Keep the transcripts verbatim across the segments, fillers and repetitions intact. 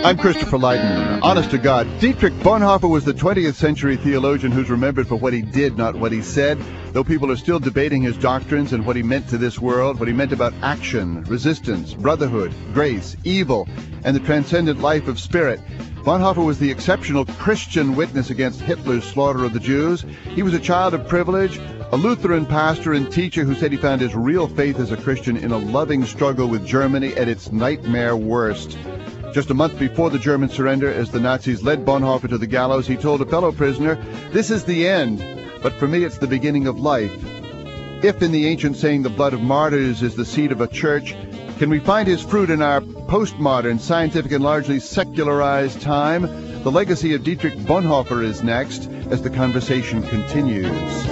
I'm Christopher Lydon. Honest to God, Dietrich Bonhoeffer was the twentieth century theologian who's remembered for what he did, not what he said. Though people are still debating his doctrines and what he meant to this world, what he meant about action, resistance, brotherhood, grace, evil, and the transcendent life of spirit, Bonhoeffer was the exceptional Christian witness against Hitler's slaughter of the Jews. He was a child of privilege, a Lutheran pastor and teacher who said he found his real faith as a Christian in a loving struggle with Germany at its nightmare worst. Just a month before the German surrender, as the Nazis led Bonhoeffer to the gallows, he told a fellow prisoner, "This is the end, but for me it's the beginning of life." If in the ancient saying the blood of martyrs is the seed of a church, can we find his fruit in our postmodern, scientific, and largely secularized time? The legacy of Dietrich Bonhoeffer is next, as the conversation continues.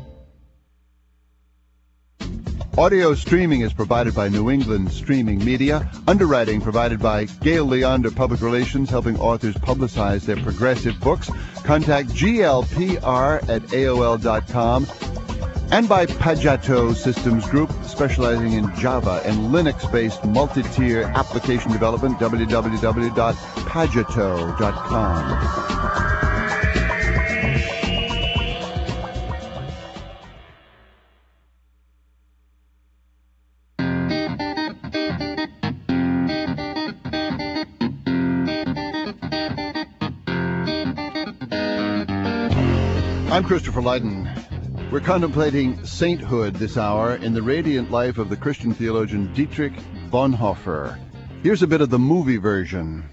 Audio streaming is provided by New England Streaming Media. Underwriting provided by Gail Leander Public Relations, helping authors publicize their progressive books. Contact G L P R at A O L dot com. And by Pajato Systems Group, specializing in Java and Linux-based multi-tier application development, w w w dot pajato dot com. I'm Christopher Lydon. We're contemplating sainthood this hour in the radiant life of the Christian theologian Dietrich Bonhoeffer. Here's a bit of the movie version.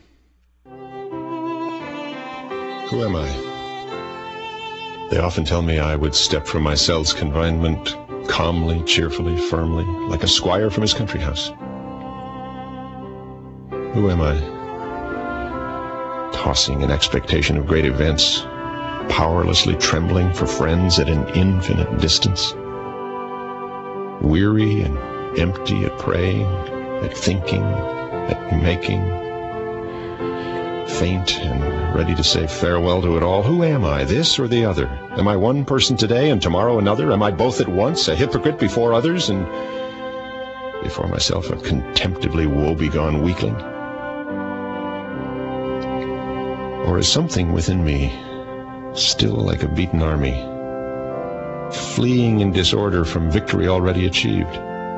Who am I? They often tell me I would step from my cell's confinement calmly, cheerfully, firmly, like a squire from his country house. Who am I? Tossing in expectation of great events, powerlessly trembling for friends at an infinite distance, weary and empty at praying, at thinking, at making, faint and ready to say farewell to it all. Who am I, this or the other? Am I one person today and tomorrow another? Am I both at once, a hypocrite before others and before myself a contemptibly woebegone weakling? Or is something within me still like a beaten army, fleeing in disorder from victory already achieved?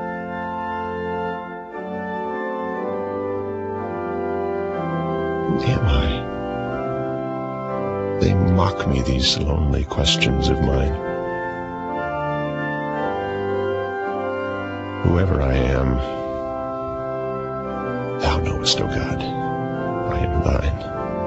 Who am I? They mock me, these lonely questions of mine. Whoever I am, thou knowest, O God, I am thine.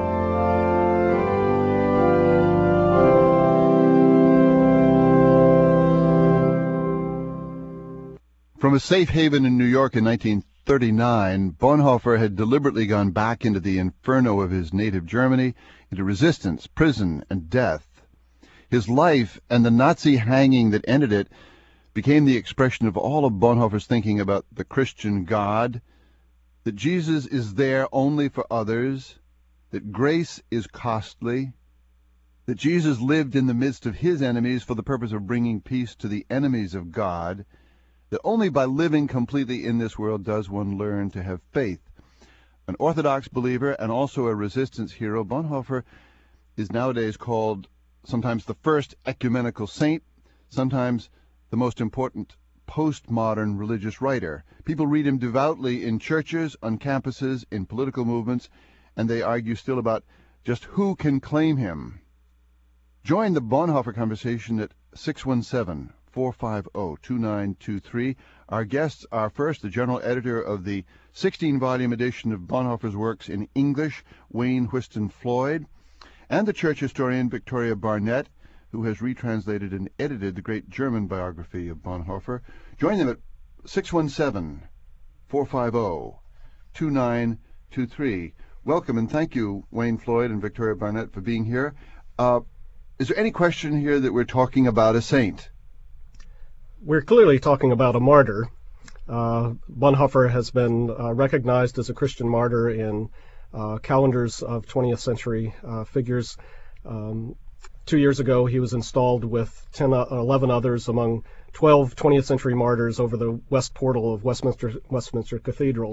From a safe haven in New York in nineteen thirty-nine, Bonhoeffer had deliberately gone back into the inferno of his native Germany, into resistance, prison, and death. His life and the Nazi hanging that ended it became the expression of all of Bonhoeffer's thinking about the Christian God, that Jesus is there only for others, that grace is costly, that Jesus lived in the midst of his enemies for the purpose of bringing peace to the enemies of God, that only by living completely in this world does one learn to have faith. An Orthodox believer and also a resistance hero, Bonhoeffer is nowadays called sometimes the first ecumenical saint, sometimes the most important postmodern religious writer. People read him devoutly in churches, on campuses, in political movements, and they argue still about just who can claim him. Join the Bonhoeffer conversation at six one seven, four five zero, two nine two three. Our guests are first the general editor of the sixteen-volume edition of Bonhoeffer's works in English, Wayne Whiston Floyd, and the church historian Victoria Barnett, who has retranslated and edited the great German biography of Bonhoeffer. Join them at six one seven, four five zero, two nine two three. Welcome, and thank you, Wayne Floyd and Victoria Barnett, for being here. Uh, is there any question here that we're talking about a saint? We're clearly talking about a martyr. Uh, Bonhoeffer has been uh, recognized as a Christian martyr in uh, calendars of twentieth century uh, figures. Um, two years ago, he was installed with ten, uh, eleven others among twelve twentieth century martyrs over the west portal of Westminster, Westminster Cathedral.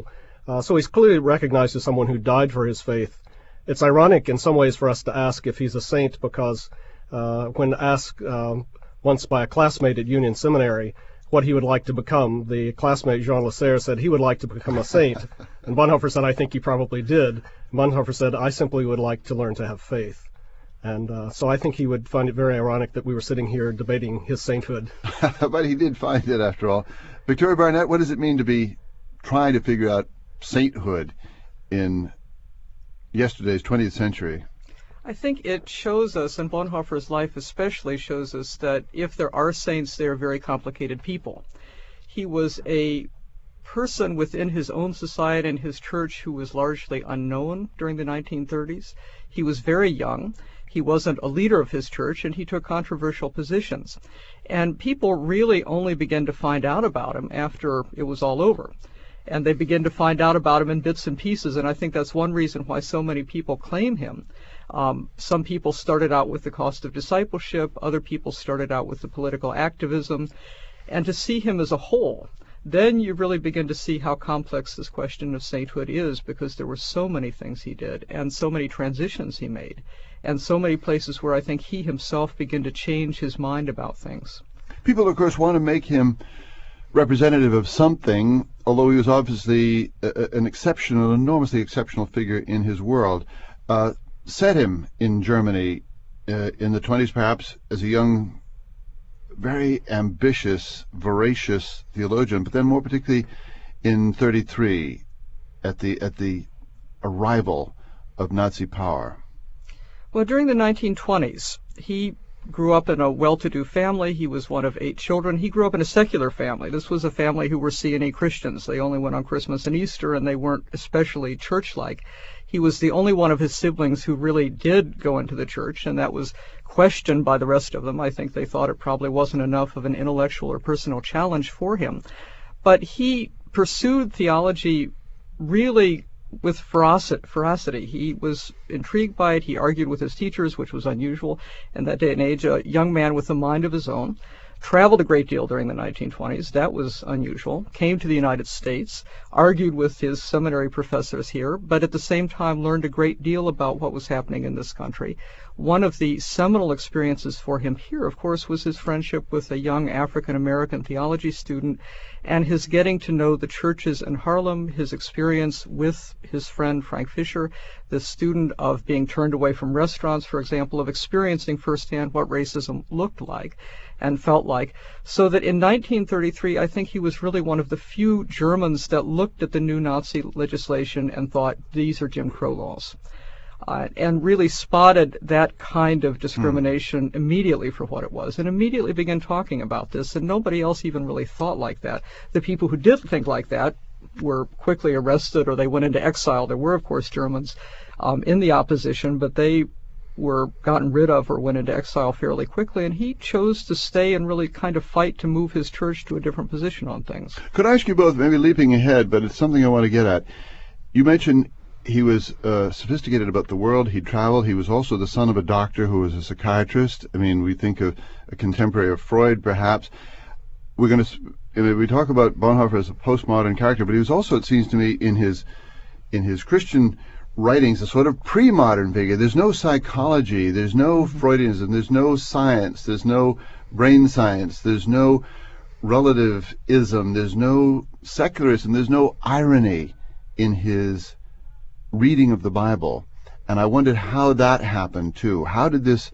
Uh, so he's clearly recognized as someone who died for his faith. It's ironic in some ways for us to ask if he's a saint because uh, when asked um, once by a classmate at Union Seminary what he would like to become, the classmate Jean Lasserre said he would like to become a saint. And Bonhoeffer said, I think he probably did. And Bonhoeffer said, I simply would like to learn to have faith. And uh, so I think he would find it very ironic that we were sitting here debating his sainthood. But he did find it after all. Victoria Barnett, what does it mean to be trying to figure out sainthood in yesterday's twentieth century? I think it shows us, and Bonhoeffer's life especially shows us, that if there are saints, they are very complicated people. He was a person within his own society and his church who was largely unknown during the nineteen thirties. He was very young. He wasn't a leader of his church, and he took controversial positions. And people really only began to find out about him after it was all over. And they begin to find out about him in bits and pieces, and I think that's one reason why so many people claim him. Um, some people started out with the cost of discipleship, other people started out with the political activism, and to see him as a whole, then you really begin to see how complex this question of sainthood is, because there were so many things he did, and so many transitions he made, and so many places where I think he himself began to change his mind about things. People, of course, want to make him representative of something, although he was obviously a, an exceptional, an enormously exceptional figure in his world. Uh, set him in Germany uh, in the twenties, perhaps, as a young, very ambitious, voracious theologian, but then more particularly in thirty-three, at the at the arrival of Nazi power. Well, during the nineteen twenties, he grew up in a well-to-do family. He was one of eight children. He grew up in a secular family. This was a family who were C and E Christians. They only went on Christmas and Easter, and they weren't especially church-like. He was the only one of his siblings who really did go into the church, and that was questioned by the rest of them. I think they thought it probably wasn't enough of an intellectual or personal challenge for him. But he pursued theology really with ferocity. He was intrigued by it. He argued with his teachers, which was unusual in that day and age. A young man with a mind of his own. Traveled a great deal during the nineteen twenties. That was unusual. Came to the United States, argued with his seminary professors here, but at the same time learned a great deal about what was happening in this country. One of the seminal experiences for him here, of course, was his friendship with a young African-American theology student and his getting to know the churches in Harlem, his experience with his friend Frank Fisher, the student of being turned away from restaurants, for example, of experiencing firsthand what racism looked like and felt like, so that in nineteen thirty-three, I think he was really one of the few Germans that looked at the new Nazi legislation and thought, these are Jim Crow laws. Uh, and really spotted that kind of discrimination mm. immediately for what it was, and immediately began talking about this, and nobody else even really thought like that. The people who did think like that were quickly arrested or they went into exile. There were, of course, Germans um, in the opposition, but they were gotten rid of or went into exile fairly quickly, and he chose to stay and really kind of fight to move his church to a different position on things. Could I ask you both, maybe leaping ahead, but it's something I want to get at. You mentioned he was uh, sophisticated about the world. He traveled. He was also the son of a doctor who was a psychiatrist. I mean, we think of a contemporary of Freud, perhaps. We're going to I mean, we talk about Bonhoeffer as a postmodern character, but he was also, it seems to me, in his in his Christian writings, a sort of pre-modern figure. There's no psychology. There's no Freudianism. There's no science. There's no brain science. There's no relativism. There's no secularism. There's no irony in his reading of the Bible, and I wondered how that happened too. How did this,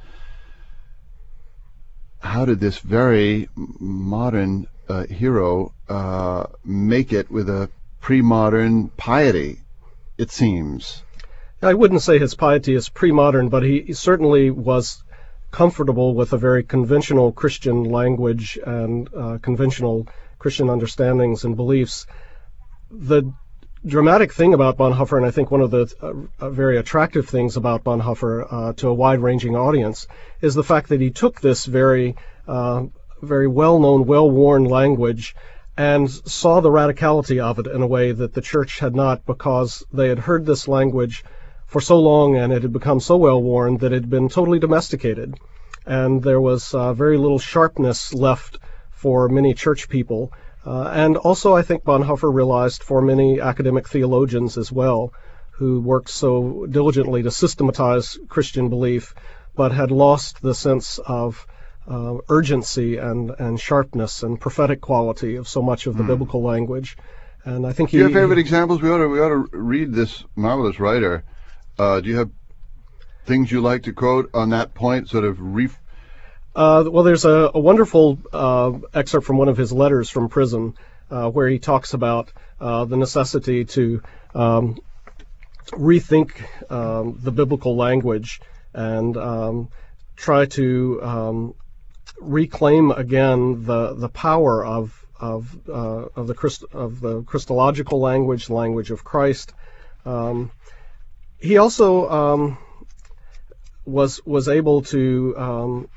how did this very modern uh, hero uh, make it with a pre-modern piety? It seems. I wouldn't say his piety is pre-modern, but he, he certainly was comfortable with a very conventional Christian language and uh, conventional Christian understandings and beliefs. The dramatic thing about Bonhoeffer, and I think one of the uh, uh, very attractive things about Bonhoeffer uh, to a wide-ranging audience, is the fact that he took this very, uh, very well-known, well-worn language and saw the radicality of it in a way that the church had not, because they had heard this language for so long and it had become so well-worn that it had been totally domesticated. And there was uh, very little sharpness left for many church people Uh, and also, I think Bonhoeffer realized for many academic theologians as well, who worked so diligently to systematize Christian belief, but had lost the sense of uh, urgency and, and sharpness and prophetic quality of so much of the mm. biblical language. And I think do he, you have favorite he, examples? We ought to we ought to read this marvelous writer. Uh, do you have things you like to quote on that point? Sort of re. Uh, well, there's a, a wonderful uh, excerpt from one of his letters from prison, uh, where he talks about uh, the necessity to um, rethink um, the biblical language and um, try to um, reclaim again the the power of of uh, of the Christ, of the Christological language, the language of Christ. Um, he also um, was was able to um,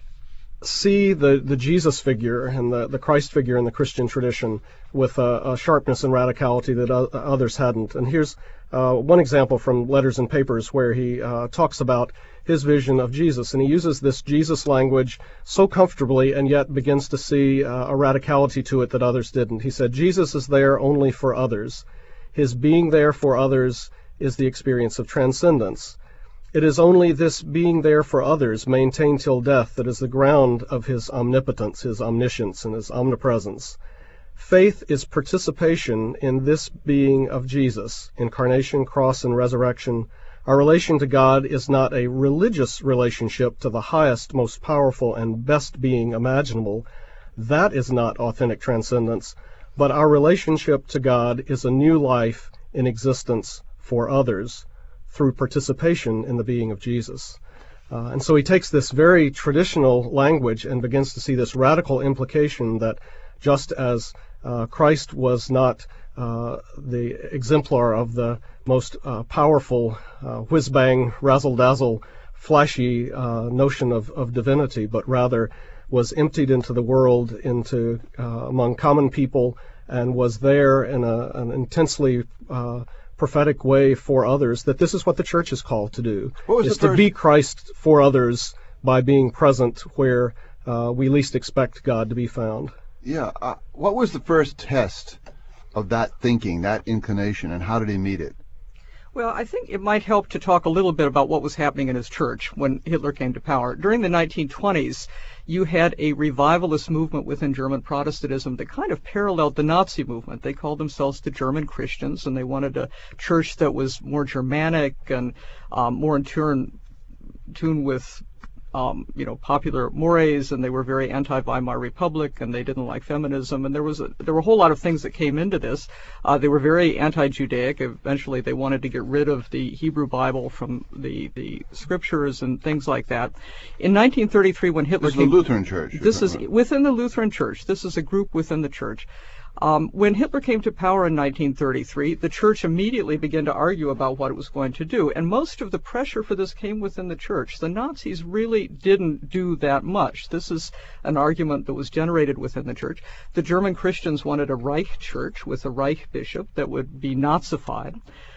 see the, the Jesus figure and the, the Christ figure in the Christian tradition with a, a sharpness and radicality that o- others hadn't. And here's uh, one example from Letters and Papers where he uh, talks about his vision of Jesus, and he uses this Jesus language so comfortably and yet begins to see uh, a radicality to it that others didn't. He said, Jesus is there only for others. His being there for others is the experience of transcendence. It is only this being there for others, maintained till death, that is the ground of his omnipotence, his omniscience, and his omnipresence. Faith is participation in this being of Jesus, incarnation, cross, and resurrection. Our relation to God is not a religious relationship to the highest, most powerful, and best being imaginable. That is not authentic transcendence, but our relationship to God is a new life in existence for others, through participation in the being of Jesus. Uh, and so he takes this very traditional language and begins to see this radical implication that just as uh, Christ was not uh, the exemplar of the most uh, powerful uh, whiz-bang, razzle-dazzle, flashy uh, notion of, of divinity, but rather was emptied into the world, into uh, among common people, and was there in a, an intensely uh, prophetic way for others, that this is what the church is called to do, is to be Christ for others by being present where uh, we least expect God to be found. Yeah. Uh, what was the first test of that thinking, that inclination, and how did he meet it? Well, I think it might help to talk a little bit about what was happening in his church when Hitler came to power. During the nineteen twenties, you had a revivalist movement within German Protestantism that kind of paralleled the Nazi movement. They called themselves the German Christians, and they wanted a church that was more Germanic and um, more in tune, tune with Um, you know, popular mores, and they were very anti-Weimar Republic, and they didn't like feminism, and there was a, there were a whole lot of things that came into this. Uh, they were very anti-Judaic. Eventually, they wanted to get rid of the Hebrew Bible from the, the scriptures and things like that. In nineteen thirty-three, when Hitler this is came, the Lutheran Church. This is within the Lutheran Church. This is a group within the church. Um, when Hitler came to power in nineteen thirty-three, the church immediately began to argue about what it was going to do, and most of the pressure for this came within the church. The Nazis really didn't do that much. This is an argument that was generated within the church. The German Christians wanted a Reich church with a Reich bishop that would be Nazified.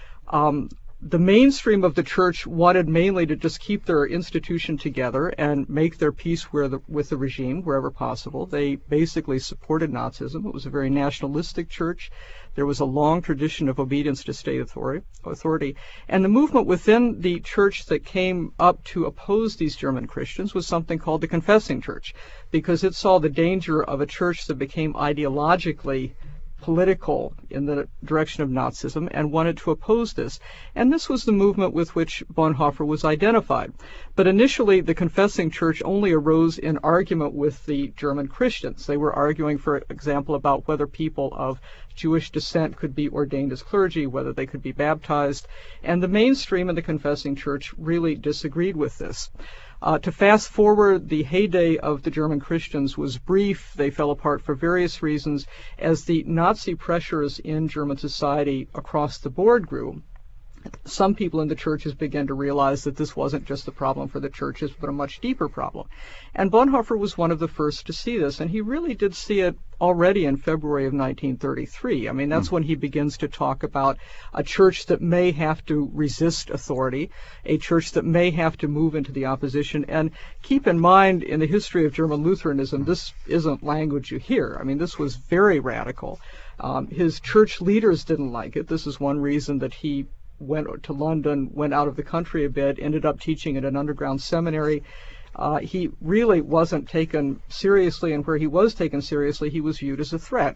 Um, The mainstream of the church wanted mainly to just keep their institution together and make their peace where the, with the regime wherever possible. They basically supported Nazism. It was a very nationalistic church. There was a long tradition of obedience to state authority. authority. And the movement within the church that came up to oppose these German Christians was something called the Confessing Church, because it saw the danger of a church that became ideologically political in the direction of Nazism and wanted to oppose this. And this was the movement with which Bonhoeffer was identified. But initially, the Confessing Church only arose in argument with the German Christians. They were arguing, for example, about whether people of Jewish descent could be ordained as clergy, whether they could be baptized. And the mainstream of the Confessing Church really disagreed with this. Uh, to fast forward, the heyday of the German Christians was brief. They fell apart for various reasons as the Nazi pressures in German society across the board grew. some people in the churches began to realize that this wasn't just a problem for the churches, but a much deeper problem. And Bonhoeffer was one of the first to see this, and he really did see it already in February of nineteen thirty-three. I mean, that's mm. when he begins to talk about a church that may have to resist authority, a church that may have to move into the opposition. And keep in mind, in the history of German Lutheranism, this isn't language you hear. I mean, this was very radical. Um, his church leaders didn't like it. This is one reason that he went to London, went out of the country a bit, ended up teaching at an underground seminary. Uh, he really wasn't taken seriously, and where he was taken seriously, he was viewed as a threat.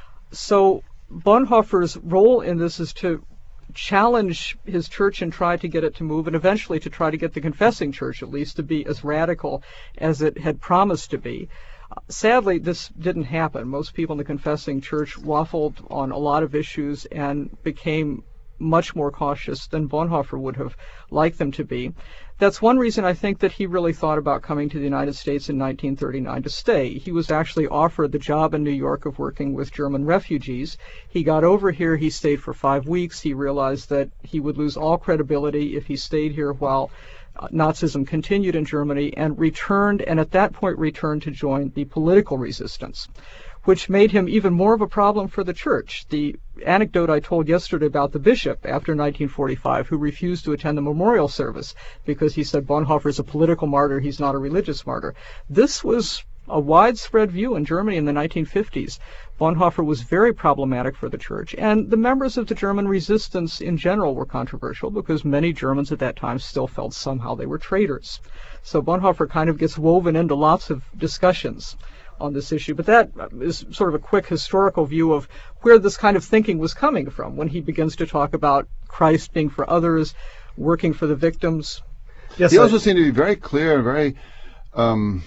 So Bonhoeffer's role in this is to challenge his church and try to get it to move, and eventually to try to get the confessing church, at least, to be as radical as it had promised to be. Uh, sadly, this didn't happen. Most people in the confessing church waffled on a lot of issues and became much more cautious than Bonhoeffer would have liked them to be. That's one reason I think that he really thought about coming to the United States in nineteen thirty-nine to stay. He was actually offered the job in New York of working with German refugees. He got over here, he stayed for five weeks. He realized that he would lose all credibility if he stayed here while uh, Nazism continued in Germany, and returned, and at that point returned to join the political resistance, which made him even more of a problem for the church. The anecdote I told yesterday about the bishop after nineteen forty-five who refused to attend the memorial service because he said Bonhoeffer is a political martyr, he's not a religious martyr. This was a widespread view in Germany in the nineteen fifties. Bonhoeffer was very problematic for the church, and the members of the German resistance in general were controversial because many Germans at that time still felt somehow they were traitors. So Bonhoeffer kind of gets woven into lots of discussions on this issue. But that is sort of a quick historical view of where this kind of thinking was coming from when he begins to talk about Christ being for others, working for the victims. Yes, he I, also seemed to be very clear, very um,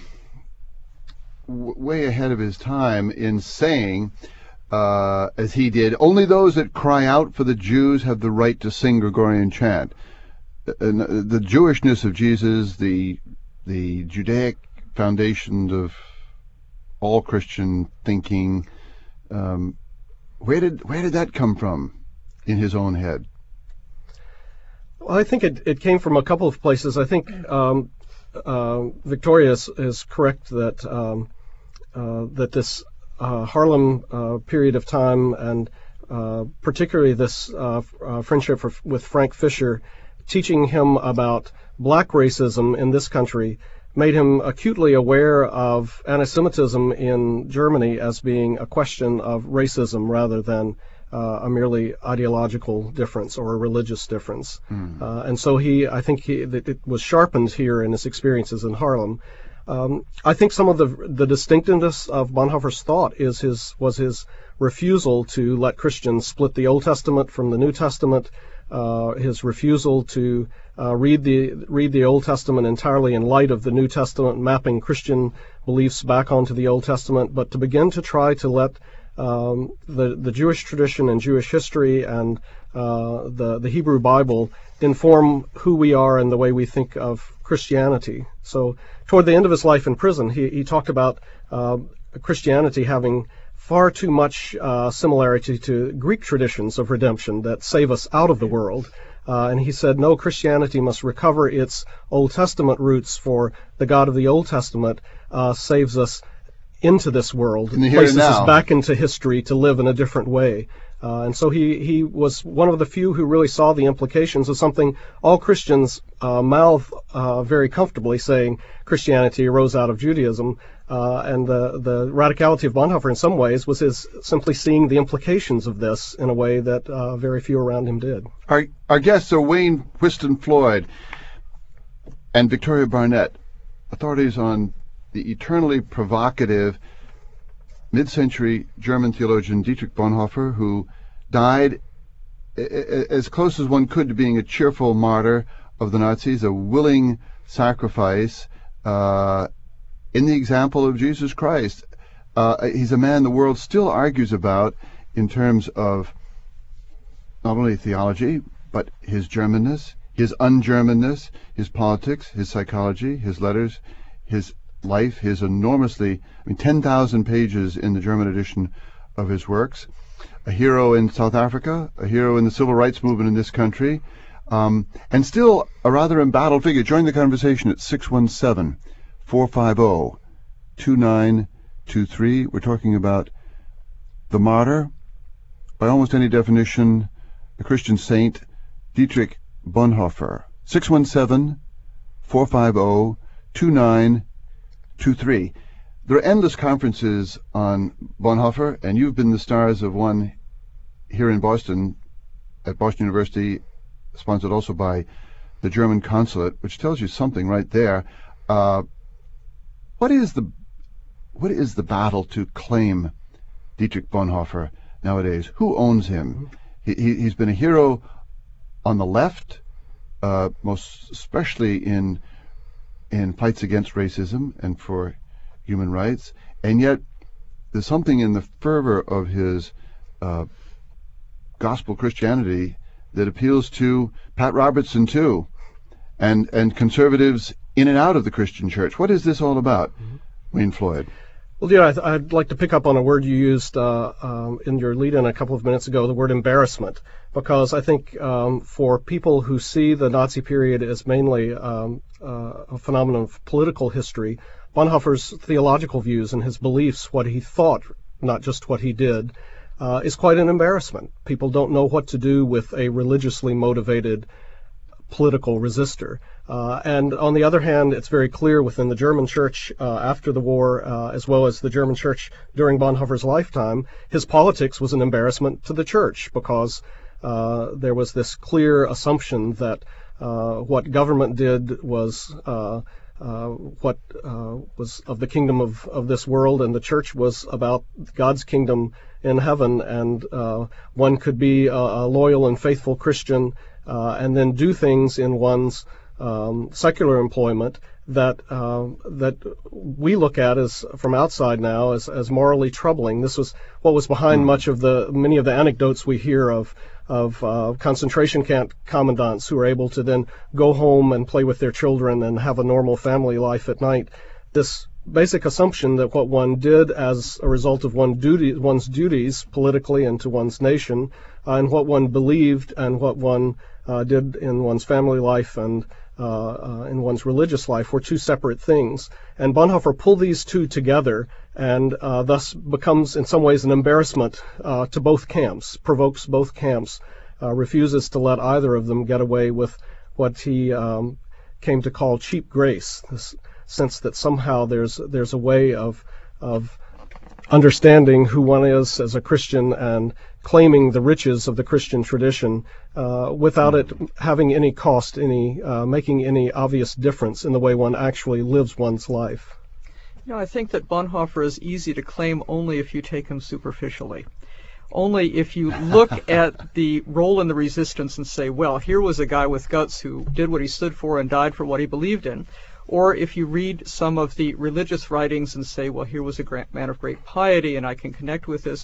w- way ahead of his time in saying, uh, as he did, only those that cry out for the Jews have the right to sing Gregorian chant. And the Jewishness of Jesus, the the Judaic foundations of all Christian thinking, um, where did where did that come from in his own head? Well, I think it, it came from a couple of places. I think um, uh, Victoria is, is correct that um, uh, that this uh, Harlem uh, period of time, and uh, particularly this uh, uh, friendship for, with Frank Fisher, teaching him about black racism in this country, made him acutely aware of anti-Semitism in Germany as being a question of racism rather than uh, a merely ideological difference or a religious difference. Mm. Uh, and so he, I think he, it was sharpened here in his experiences in Harlem. Um, I think some of the the distinctiveness of Bonhoeffer's thought is his was his refusal to let Christians split the Old Testament from the New Testament, uh, his refusal to Uh, read the read the Old Testament entirely in light of the New Testament, mapping Christian beliefs back onto the Old Testament, but to begin to try to let um, the the Jewish tradition and Jewish history and uh, the the Hebrew Bible inform who we are and the way we think of Christianity. So toward the end of his life in prison, he he talked about uh, Christianity having far too much uh, similarity to Greek traditions of redemption that save us out of the world. Uh, and he said, no, Christianity must recover its Old Testament roots, for the God of the Old Testament uh, saves us into this world, places us back into history to live in a different way. Uh, and so he, he was one of the few who really saw the implications of something all Christians uh, mouth uh, very comfortably, saying Christianity arose out of Judaism. Uh, and the, the radicality of Bonhoeffer in some ways was his simply seeing the implications of this in a way that uh, very few around him did. Our, our guests are Wayne Whiston Floyd and Victoria Barnett, authorities on the eternally provocative mid-century German theologian Dietrich Bonhoeffer, who died as close as one could to being a cheerful martyr of the Nazis, a willing sacrifice uh, in the example of Jesus Christ. Uh, he's a man the world still argues about in terms of not only theology, but his Germanness, his un-Germanness, his politics, his psychology, his letters, his life, his enormously, I mean, ten thousand pages in the German edition of his works. A hero in South Africa, a hero in the civil rights movement in this country, um, and still a rather embattled figure. Join the conversation at six one seven, four five zero, two nine two three. We're talking about the martyr, by almost any definition, a Christian saint, Dietrich Bonhoeffer. six one seven, four five zero, two nine two three. There are endless conferences on Bonhoeffer, and you've been the stars of one here in Boston, at Boston University, sponsored also by the German consulate, which tells you something right there. Uh, what is the what is the battle to claim Dietrich Bonhoeffer nowadays? Who owns him? He, he, he's been a hero on the left, uh, most especially in in fights against racism and for human rights, and yet there's something in the fervor of his uh, gospel Christianity that appeals to Pat Robertson too, and and conservatives in and out of the Christian church. What is this all about, mm-hmm. Wayne Floyd? Well, yeah, I, I'd like to pick up on a word you used uh, um, in your lead-in a couple of minutes ago, the word embarrassment, because I think um, for people who see the Nazi period as mainly um, uh, a phenomenon of political history, Bonhoeffer's theological views and his beliefs, what he thought, not just what he did, uh, is quite an embarrassment. People don't know what to do with a religiously motivated political resistor. Uh, and on the other hand, it's very clear within the German church uh, after the war, uh, as well as the German church during Bonhoeffer's lifetime, his politics was an embarrassment to the church because uh, there was this clear assumption that uh, what government did was uh, uh, what uh, was of the kingdom of, of this world, and the church was about God's kingdom in heaven, and uh, one could be a, a loyal and faithful Christian uh, and then do things in one's Um, secular employment that uh, that we look at as from outside now as, as morally troubling. This was what was behind much of the many of the anecdotes we hear of of uh, concentration camp commandants who are able to then go home and play with their children and have a normal family life at night. This basic assumption that what one did as a result of one duty, one's duties politically and to one's nation, uh, and what one believed and what one uh, did in one's family life and Uh, uh, in one's religious life were two separate things. And Bonhoeffer pulled these two together and uh, thus becomes in some ways an embarrassment uh, to both camps, provokes both camps, uh, refuses to let either of them get away with what he um, came to call cheap grace, this sense that somehow there's there's a way of of understanding who one is as a Christian and claiming the riches of the Christian tradition uh, without it having any cost, any uh, making any obvious difference in the way one actually lives one's life. You know, I think that Bonhoeffer is easy to claim only if you take him superficially. Only if you look at the role in the resistance and say, well, here was a guy with guts who did what he stood for and died for what he believed in. Or if you read some of the religious writings and say, well, here was a great man of great piety and I can connect with this.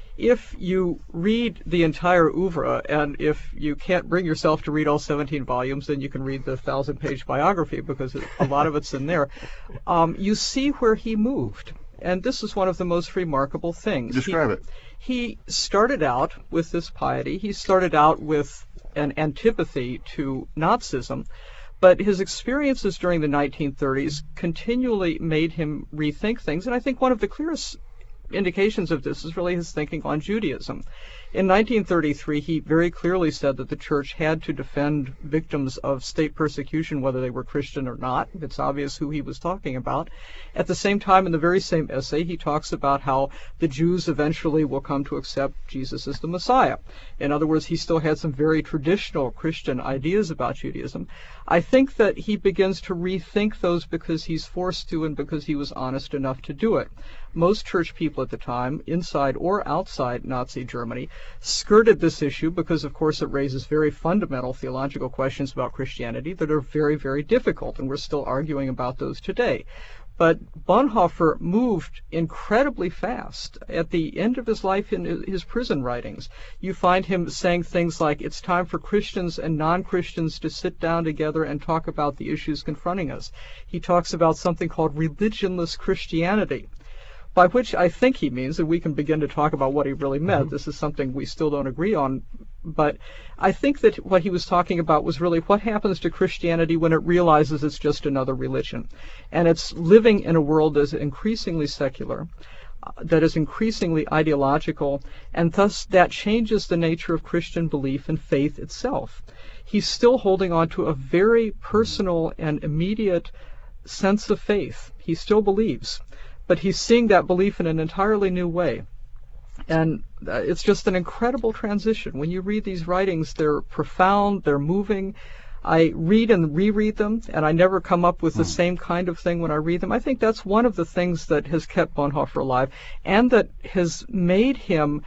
If you read the entire oeuvre, and if you can't bring yourself to read all seventeen volumes, then you can read the thousand-page biography because a lot of it's in there. Um, you see where he moved, and this is one of the most remarkable things. Describe he, it. He started out with this piety. He started out with an antipathy to Nazism, but his experiences during the nineteen thirties continually made him rethink things, and I think one of the clearest indications of this is really his thinking on Judaism. In nineteen thirty-three, he very clearly said that the church had to defend victims of state persecution, whether they were Christian or not. It's obvious who he was talking about. At the same time, in the very same essay, he talks about how the Jews eventually will come to accept Jesus as the Messiah. In other words, he still had some very traditional Christian ideas about Judaism. I think that he begins to rethink those because he's forced to and because he was honest enough to do it. Most church people at the time, inside or outside Nazi Germany, skirted this issue because, of course, it raises very fundamental theological questions about Christianity that are very, very difficult, and we're still arguing about those today. But Bonhoeffer moved incredibly fast. At the end of his life in his prison writings, you find him saying things like, it's time for Christians and non-Christians to sit down together and talk about the issues confronting us. He talks about something called religionless Christianity. by which I think he means, and we can begin to talk about what he really meant. Mm-hmm. This is something we still don't agree on, but I think that what he was talking about was really what happens to Christianity when it realizes it's just another religion, and it's living in a world that is increasingly secular, uh, that is increasingly ideological, and thus that changes the nature of Christian belief and faith itself. He's still holding on to a very personal and immediate sense of faith. He still believes, but he's seeing that belief in an entirely new way. And uh, it's just an incredible transition. When you read these writings, they're profound, they're moving. I read and reread them, and I never come up with the same kind of thing when I read them. I think that's one of the things that has kept Bonhoeffer alive, and that has made him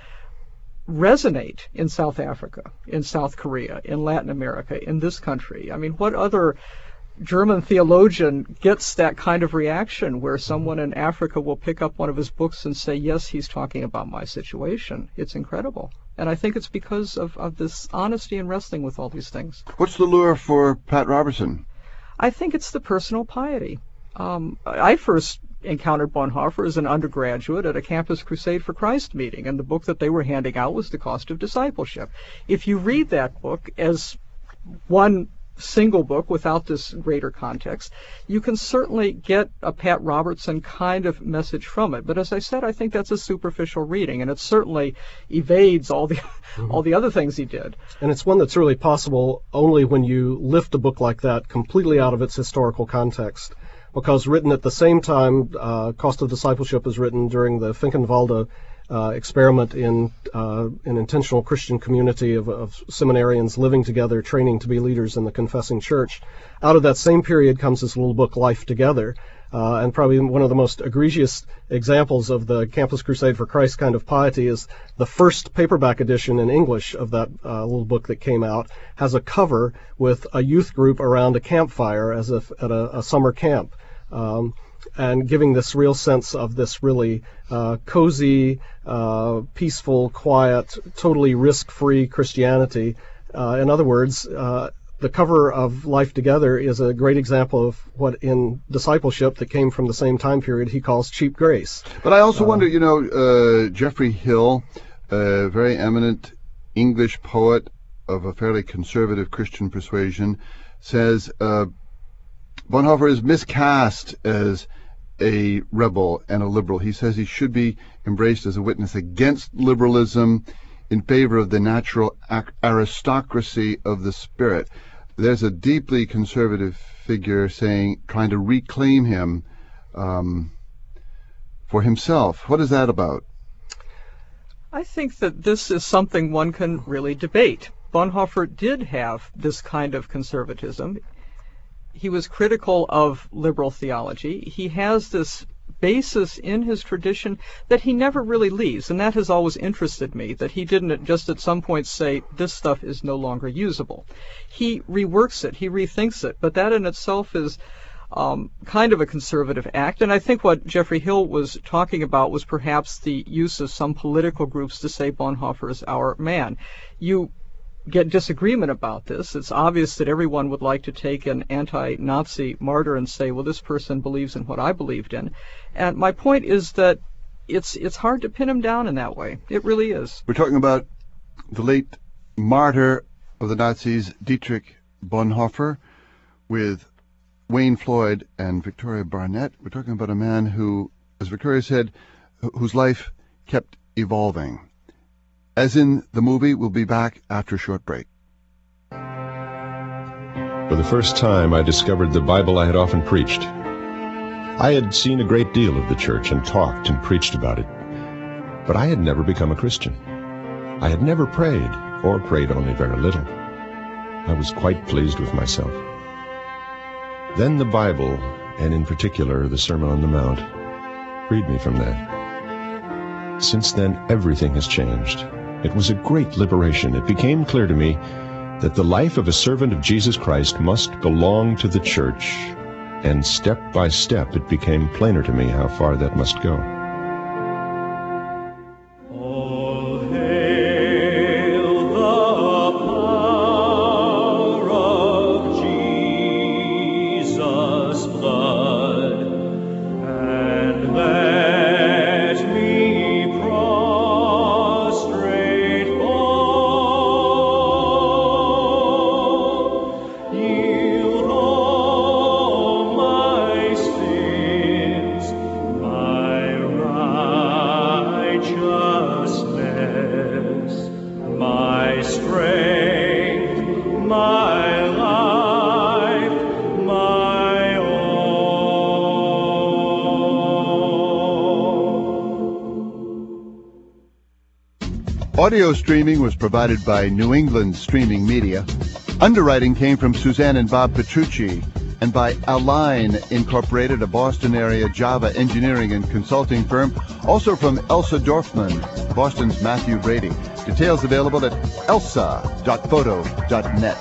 resonate in South Africa, in South Korea, in Latin America, in this country. I mean, what other German theologian gets that kind of reaction where someone in Africa will pick up one of his books and say, yes, he's talking about my situation? It's incredible. And I think it's because of, of this honesty and wrestling with all these things. What's the lure for Pat Robertson? I think it's the personal piety. Um, I first encountered Bonhoeffer as an undergraduate at a Campus Crusade for Christ meeting, and the book that they were handing out was The Cost of Discipleship. If you read that book as one single book without this greater context, you can certainly get a Pat Robertson kind of message from it. But as I said, I think that's a superficial reading, and it certainly evades all the mm-hmm. all the other things he did. And it's one that's really possible only when you lift a book like that completely out of its historical context. Because written at the same time, uh, Cost of Discipleship is written during the Finkenwalde uh, experiment in uh, an intentional Christian community of, of seminarians living together, training to be leaders in the confessing church. Out of that same period comes this little book, Life Together, uh, and probably one of the most egregious examples of the Campus Crusade for Christ kind of piety is the first paperback edition in English of that uh, little book that came out has a cover with a youth group around a campfire as if at a, a summer camp. Um, and giving this real sense of this really uh, cozy, uh, peaceful, quiet, totally risk-free Christianity. Uh, in other words, uh, the cover of Life Together is a great example of what in discipleship that came from the same time period he calls cheap grace. But I also uh, wonder, you know, uh, Geoffrey Hill, a very eminent English poet of a fairly conservative Christian persuasion, says uh, Bonhoeffer is miscast as a rebel and a liberal. He says he should be embraced as a witness against liberalism in favor of the natural aristocracy of the spirit. There's a deeply conservative figure saying, trying to reclaim him um, for himself. What is that about? I think that this is something one can really debate. Bonhoeffer did have this kind of conservatism. He was critical of liberal theology. He has this basis in his tradition that he never really leaves, and that has always interested me, that he didn't just at some point say, this stuff is no longer usable. He reworks it, he rethinks it, but that in itself is um, kind of a conservative act, and I think what Geoffrey Hill was talking about was perhaps the use of some political groups to say Bonhoeffer is our man. You get disagreement about this. It's obvious that everyone would like to take an anti-Nazi martyr and say, well, this person believes in what I believed in. And my point is that it's it's hard to pin him down in that way. It really is. We're talking about the late martyr of the Nazis, Dietrich Bonhoeffer, with Wayne Floyd and Victoria Barnett. We're talking about a man who, as Victoria said, whose life kept evolving. As in the movie, we'll be back after a short break. For the first time, I discovered the Bible I had often preached. I had seen a great deal of the church and talked and preached about it, but I had never become a Christian. I had never prayed, or prayed only very little. I was quite pleased with myself. Then the Bible, and in particular the Sermon on the Mount, freed me from that. Since then, everything has changed. It was a great liberation. It became clear to me that the life of a servant of Jesus Christ must belong to the church, and step by step it became plainer to me how far that must go. And then Audio streaming was provided by New England Streaming Media. Underwriting came from Suzanne and Bob Petrucci, and by Align Incorporated, a Boston area Java engineering and consulting firm. Also from Elsa Dorfman, Boston's Matthew Brady. Details available at elsa dot photo dot net.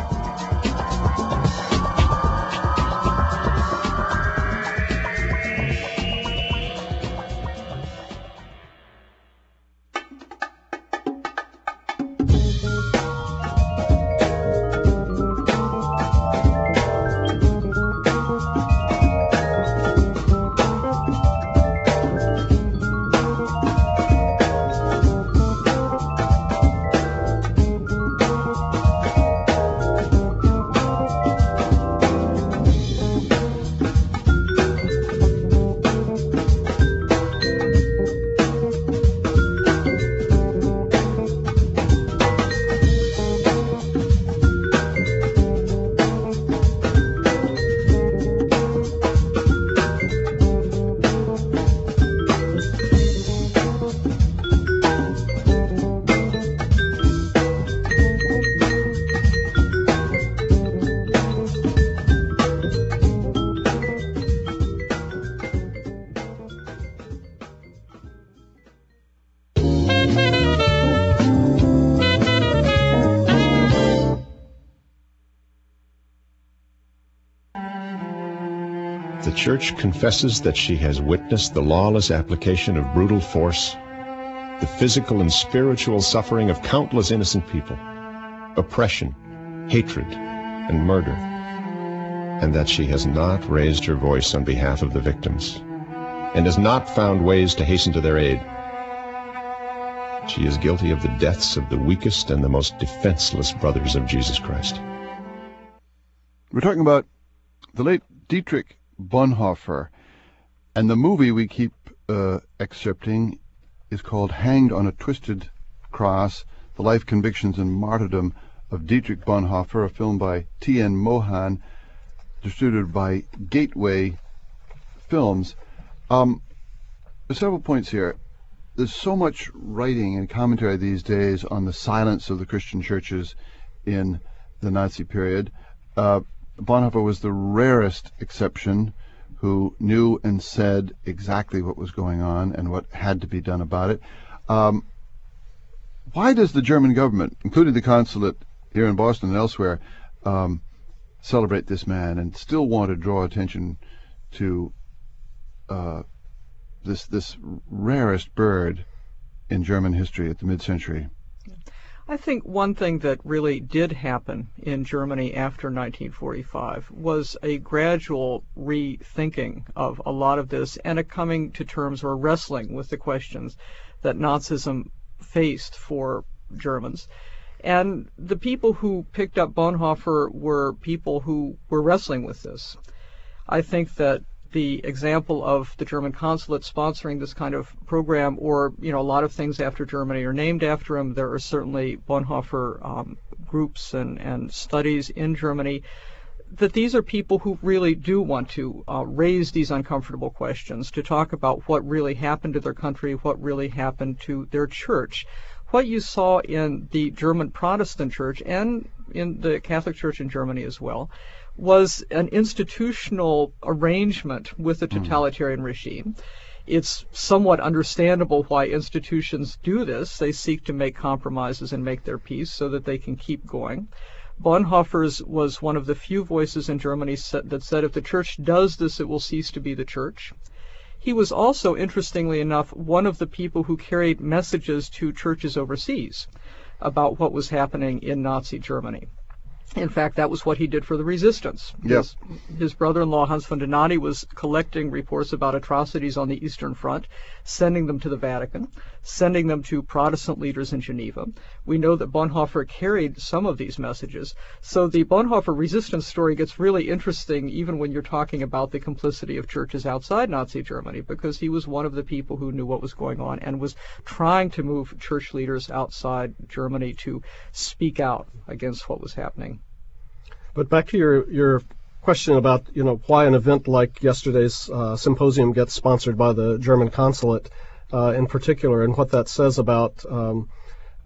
The Church confesses that she has witnessed the lawless application of brutal force, the physical and spiritual suffering of countless innocent people, oppression, hatred, and murder, and that she has not raised her voice on behalf of the victims, and has not found ways to hasten to their aid. She is guilty of the deaths of the weakest and the most defenseless brothers of Jesus Christ. We're talking about the late Dietrich Bonhoeffer, and the movie we keep uh, excerpting is called Hanged on a Twisted Cross, The Life, Convictions, and Martyrdom of Dietrich Bonhoeffer, a film by T N Mohan, distributed by Gateway Films. Um, there's several points here. There's so much writing and commentary these days on the silence of the Christian churches in the Nazi period. Uh, Bonhoeffer was the rarest exception who knew and said exactly what was going on and what had to be done about it. Um, why does the German government, including the consulate here in Boston and elsewhere, um, celebrate this man and still want to draw attention to uh, this this rarest bird in German history at the mid-century? I think one thing that really did happen in Germany after nineteen forty-five was a gradual rethinking of a lot of this and a coming to terms or wrestling with the questions that Nazism faced for Germans. And the people who picked up Bonhoeffer were people who were wrestling with this. I think that the example of the German consulate sponsoring this kind of program, or, you know, a lot of things after Germany are named after him. There are certainly Bonhoeffer um, groups and, and studies in Germany, that these are people who really do want to uh, raise these uncomfortable questions, to talk about what really happened to their country, what really happened to their church. What you saw in the German Protestant church and in the Catholic Church in Germany as well was an institutional arrangement with a totalitarian mm. regime. It's somewhat understandable why institutions do this. They seek to make compromises and make their peace so that they can keep going. Bonhoeffer's was one of the few voices in Germany that said if the church does this, it will cease to be the church. He was also, interestingly enough, one of the people who carried messages to churches overseas about what was happening in Nazi Germany. In fact, that was what he did for the resistance. Yep. His, his brother-in-law, Hans von Donati, was collecting reports about atrocities on the Eastern Front, sending them to the Vatican, sending them to Protestant leaders in Geneva. We know that Bonhoeffer carried some of these messages. So the Bonhoeffer resistance story gets really interesting even when you're talking about the complicity of churches outside Nazi Germany, because he was one of the people who knew what was going on and was trying to move church leaders outside Germany to speak out against what was happening. But back to your, your question about, you know, why an event like yesterday's uh, symposium gets sponsored by the German consulate uh, in particular, and what that says about um,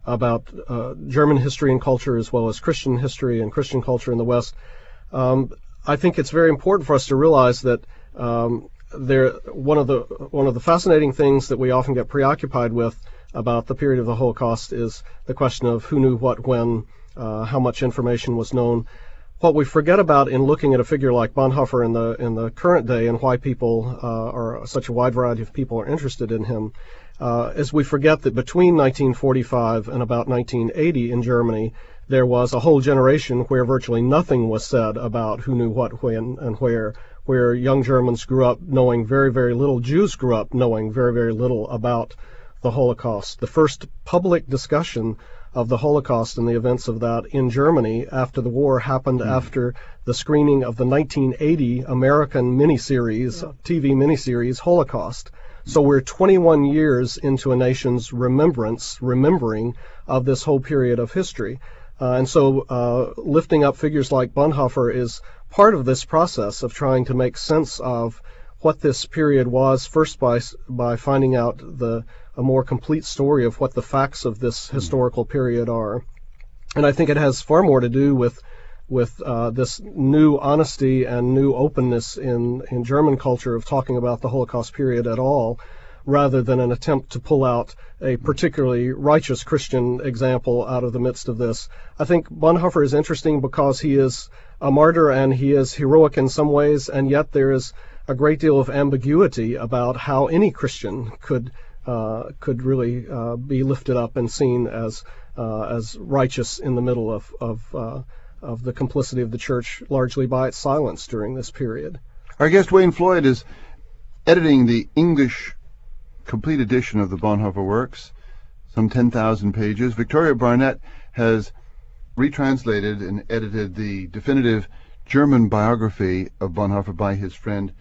about uh, German history and culture as well as Christian history and Christian culture in the West, um, I think it's very important for us to realize that um, there one of the one of the fascinating things that we often get preoccupied with about the period of the Holocaust is the question of who knew what when, uh, how much information was known. What we forget about in looking at a figure like Bonhoeffer in the in the current day and why people uh, are such a wide variety of people are interested in him, uh, is we forget that between nineteen forty-five and about nineteen eighty in Germany, there was a whole generation where virtually nothing was said about who knew what, when, and where, where young Germans grew up knowing very, very little. Jews grew up knowing very, very little about the Holocaust. The first public discussion of the Holocaust and the events of that in Germany after the war happened mm. after the screening of the nineteen eighty American miniseries, yeah. T V miniseries, Holocaust. So we're twenty-one years into a nation's remembrance, remembering of this whole period of history. Uh, and so uh, lifting up figures like Bonhoeffer is part of this process of trying to make sense of what this period was, first by by finding out the a more complete story of what the facts of this historical period are. And I think it has far more to do with with uh, this new honesty and new openness in, in German culture of talking about the Holocaust period at all, rather than an attempt to pull out a particularly righteous Christian example out of the midst of this. I think Bonhoeffer is interesting because he is a martyr and he is heroic in some ways, and yet there is a great deal of ambiguity about how any Christian could uh, could really uh, be lifted up and seen as uh, as righteous in the middle of of, uh, of the complicity of the church, largely by its silence during this period. Our guest Wayne Floyd is editing the English complete edition of the Bonhoeffer works, some ten thousand pages. Victoria Barnett has retranslated and edited the definitive German biography of Bonhoeffer by his friend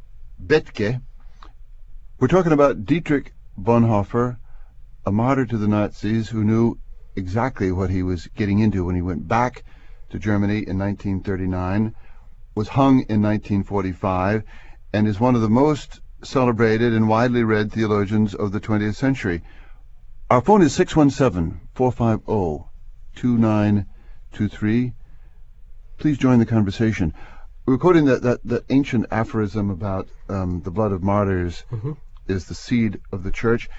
Bethge. We're talking about Dietrich Bonhoeffer, a martyr to the Nazis who knew exactly what he was getting into when he went back to Germany in nineteen thirty-nine, was hung in nineteen forty-five, and is one of the most celebrated and widely read theologians of the twentieth century. Our phone is six one seven, four five zero, two nine two three. Please join the conversation. We're quoting that, that, that ancient aphorism about um, the blood of martyrs mm-hmm. is the seed of the church.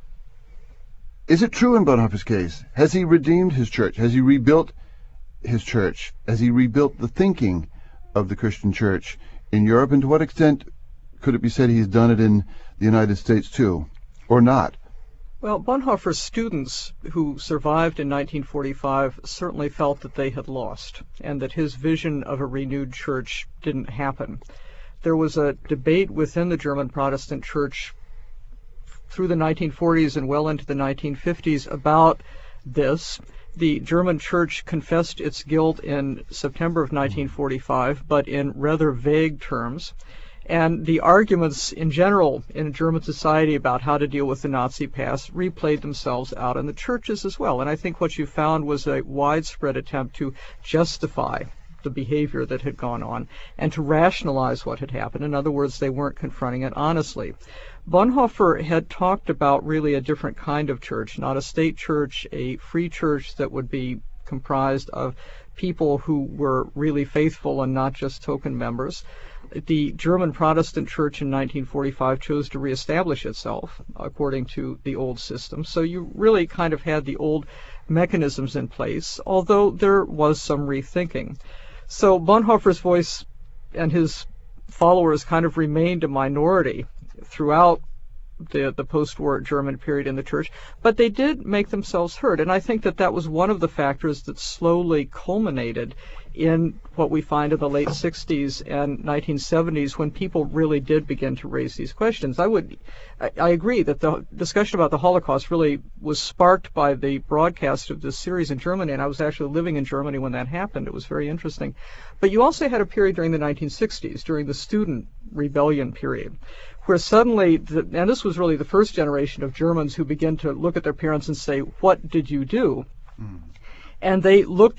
Is it true in Bonhoeffer's case? Has he redeemed his church? Has he rebuilt his church? Has he rebuilt the thinking of the Christian church in Europe? And to what extent could it be said he's done it in the United States too, or not? Well, Bonhoeffer's students who survived in nineteen forty-five certainly felt that they had lost, and that his vision of a renewed church didn't happen. There was a debate within the German Protestant church through the nineteen forties and well into the nineteen fifties about this. The German church confessed its guilt in September of nineteen forty-five, but in rather vague terms. And the arguments in general in German society about how to deal with the Nazi past replayed themselves out in the churches as well. And I think what you found was a widespread attempt to justify the behavior that had gone on and to rationalize what had happened. In other words, they weren't confronting it honestly. Bonhoeffer had talked about really a different kind of church, not a state church, a free church that would be comprised of people who were really faithful and not just token members. The German Protestant church in nineteen forty-five chose to reestablish itself according to the old system. So you really kind of had the old mechanisms in place, although there was some rethinking. So Bonhoeffer's voice and his followers kind of remained a minority throughout the, the post-war German period in the church, but they did make themselves heard. And I think that that was one of the factors that slowly culminated in what we find in the late sixties and nineteen seventies when people really did begin to raise these questions. I would, I, I agree that the discussion about the Holocaust really was sparked by the broadcast of this series in Germany, and I was actually living in Germany when that happened. It was very interesting. But you also had a period during the nineteen sixties, during the student rebellion period, where suddenly, the, and this was really the first generation of Germans who began to look at their parents and say, "What did you do?" Mm. And they looked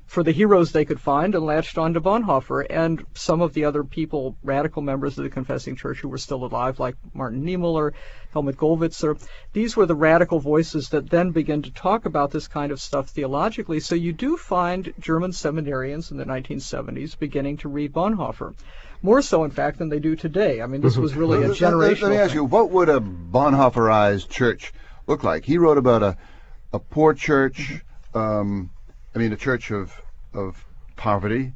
for the heroes they could find and latched on to Bonhoeffer. And some of the other people, radical members of the Confessing Church who were still alive, like Martin Niemöller, Helmut Gollwitzer, these were the radical voices that then began to talk about this kind of stuff theologically. So you do find German seminarians in the nineteen seventies beginning to read Bonhoeffer. More so, in fact, than they do today. I mean, this was really a generational Let me ask thing. you, what would a Bonhoefferized church look like? He wrote about a, a poor church, um, I mean, a church of, of poverty,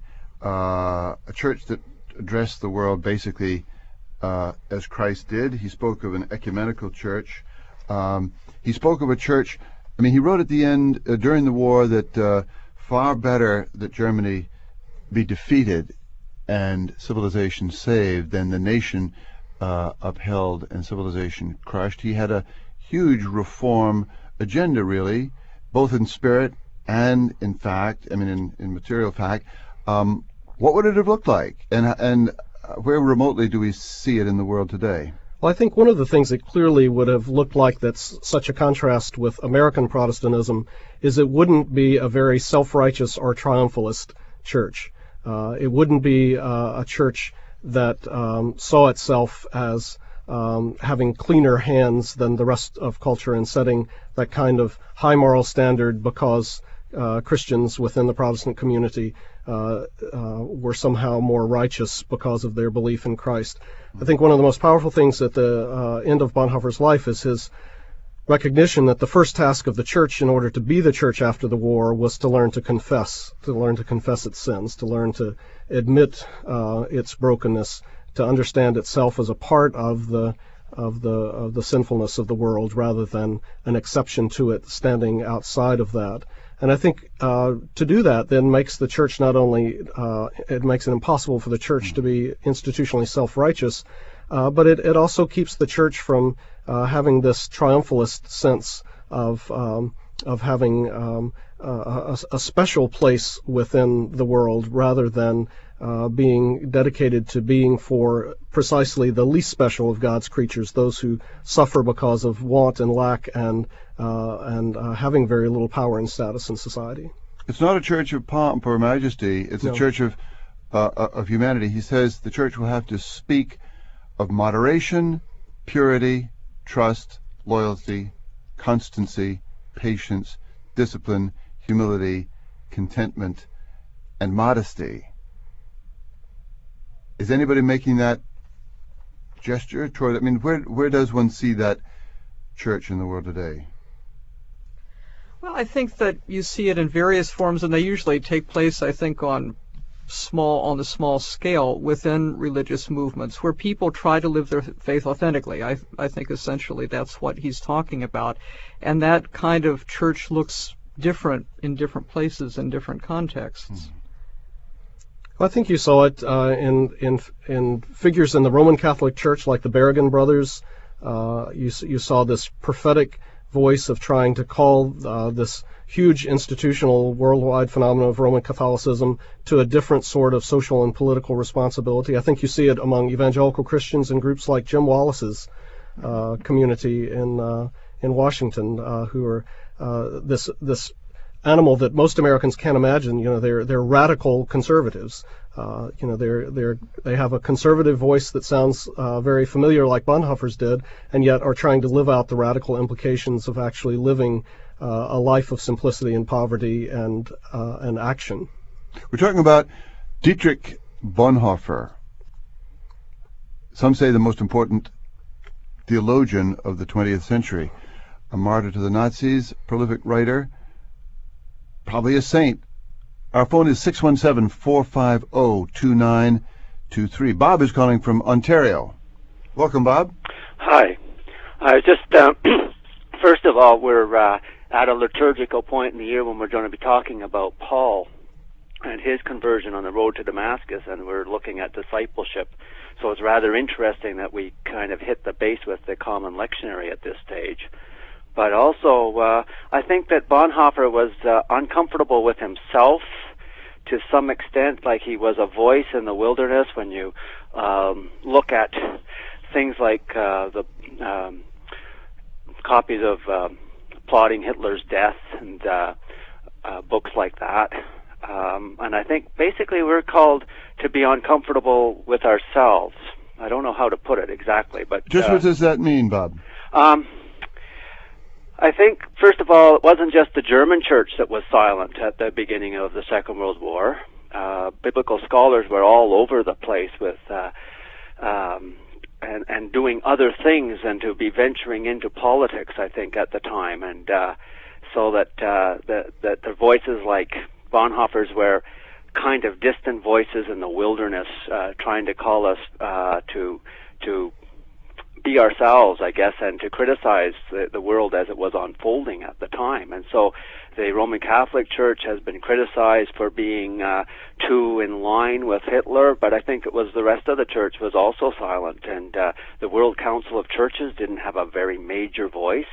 uh, a church that addressed the world basically uh, as Christ did. He spoke of an ecumenical church. Um, he spoke of a church, I mean, he wrote at the end, uh, during the war, that uh, far better that Germany be defeated and civilization saved than the nation uh, upheld and civilization crushed. He had a huge reform agenda, really, both in spirit and in fact, I mean, in, in material fact. Um, what would it have looked like? And, and where remotely do we see it in the world today? Well, I think one of the things that clearly would have looked like that's such a contrast with American Protestantism is it wouldn't be a very self-righteous or triumphalist church. Uh, it wouldn't be uh, a church that um, saw itself as um, having cleaner hands than the rest of culture and setting that kind of high moral standard because uh, Christians within the Protestant community uh, uh, were somehow more righteous because of their belief in Christ. I think one of the most powerful things at the uh, end of Bonhoeffer's life is his recognition that the first task of the church in order to be the church after the war was to learn to confess, to learn to confess its sins, to learn to admit uh, its brokenness, to understand itself as a part of the of the of the sinfulness of the world rather than an exception to it standing outside of that. And I think uh, to do that then makes the church not only, uh, it makes it impossible for the church to be institutionally self-righteous, uh, but it, it also keeps the church from uh, having this triumphalist sense of um, of having um, a, a special place within the world rather than uh, being dedicated to being for precisely the least special of God's creatures, those who suffer because of want and lack and uh, and uh, having very little power and status in society. It's not a church of pomp or majesty. It's No. a church of uh, of humanity. He says the church will have to speak of moderation, purity, trust, loyalty, constancy, patience, discipline, humility, contentment, and modesty. Is anybody making that gesture toward? I mean, where where does one see that church in the world today? Well, I think that you see it in various forms, and they usually take place, I think, on small on the small scale within religious movements where people try to live their faith authentically. I I think essentially that's what he's talking about, and that kind of church looks different in different places in different contexts. Mm. Well, I think you saw it uh, in in in figures in the Roman Catholic Church like the Berrigan brothers. Uh, you you saw this prophetic voice of trying to call uh, this huge institutional worldwide phenomenon of Roman Catholicism to a different sort of social and political responsibility. I think you see it among evangelical Christians in groups like Jim Wallace's uh, community in uh, in Washington, uh, who are uh, this this animal that most Americans can't imagine. You know, they're they're radical conservatives. Uh, you know, they're they're they have a conservative voice that sounds uh, very familiar, like Bonhoeffer's did, and yet are trying to live out the radical implications of actually living uh, a life of simplicity and poverty and uh, and action. We're talking about Dietrich Bonhoeffer. Some say the most important theologian of the twentieth century, a martyr to the Nazis, prolific writer, probably a saint. Our phone is six one seven, four five zero, two nine two three. Bob is calling from Ontario. Welcome, Bob. Hi. I was just, uh, first of all, we're uh, at a liturgical point in the year when we're going to be talking about Paul and his conversion on the road to Damascus, and we're looking at discipleship. So it's rather interesting that we kind of hit the base with the common lectionary at this stage. But also, uh, I think that Bonhoeffer was uh, uncomfortable with himself to some extent, like he was a voice in the wilderness. When you um, look at things like uh, the um, copies of uh, Plotting Hitler's Death and uh, uh, books like that, Um, and I think basically we're called to be uncomfortable with ourselves. I don't know how to put it exactly, but just uh, what does that mean, Bob? Um, I think, first of all, it wasn't just the German church that was silent at the beginning of the Second World War. Uh, biblical scholars were all over the place with uh, um, and, and doing other things than to be venturing into politics, I think, at the time. And uh, so that, uh, that, that the voices like Bonhoeffer's were kind of distant voices in the wilderness, uh, trying to call us uh, to to be ourselves, I guess, and to criticize the, the world as it was unfolding at the time. And so the Roman Catholic Church has been criticized for being uh, too in line with Hitler, but I think it was the rest of the church was also silent, and uh, the World Council of Churches didn't have a very major voice.